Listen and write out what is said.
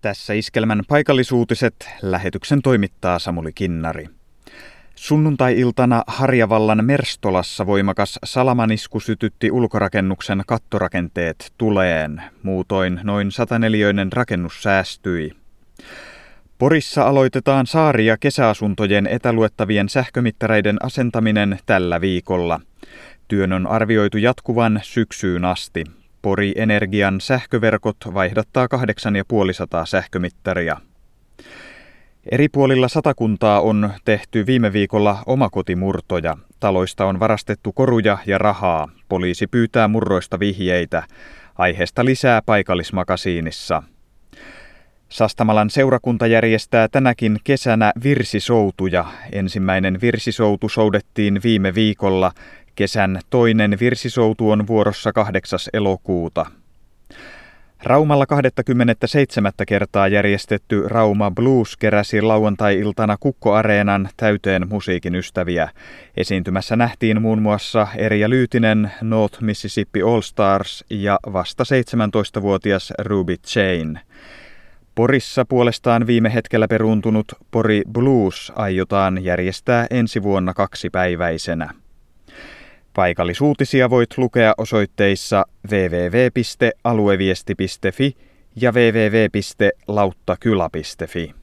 Tässä Iskelmän paikallisuutiset, lähetyksen toimittaa Samuli Kinnari. Sunnuntai-iltana Harjavallan Merstolassa voimakas salamanisku sytytti ulkorakennuksen kattorakenteet tuleen. Muutoin noin 104 rakennus säästyi. Porissa aloitetaan saari- ja kesäasuntojen etäluettavien sähkömittareiden asentaminen tällä viikolla. Työn on arvioitu jatkuvan syksyyn asti. Pori Energian sähköverkot vaihdattaa 850 sähkömittaria. Eri puolilla Satakuntaa on tehty viime viikolla omakotimurtoja. Taloista on varastettu koruja ja rahaa. Poliisi pyytää murroista vihjeitä. Aiheesta lisää paikallismakasiinissa. Sastamalan seurakunta järjestää tänäkin kesänä virsisoutuja. Ensimmäinen virsisoutu soudettiin viime viikolla. Kesän toinen virsisoutu on vuorossa 8. elokuuta. Raumalla 27. kertaa järjestetty Rauma Blues keräsi lauantai-iltana Kukko-areenan täyteen musiikin ystäviä. Esiintymässä nähtiin muun muassa Erja Lyytinen, North Mississippi All Stars ja vasta 17-vuotias Ruby Chain. Porissa puolestaan viime hetkellä peruuntunut Pori Blues aiotaan järjestää ensi vuonna 2-päiväisenä. Paikallisuutisia voit lukea osoitteissa www.alueviesti.fi ja www.lauttakyla.fi.